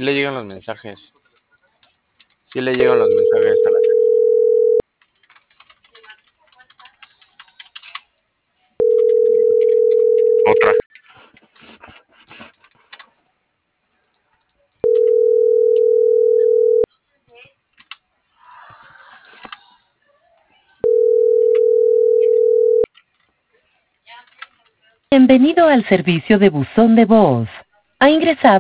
le llegan los mensajes. Sí le llegan los mensajes a la otra. Bienvenido al servicio de buzón de voz. Ha ingresado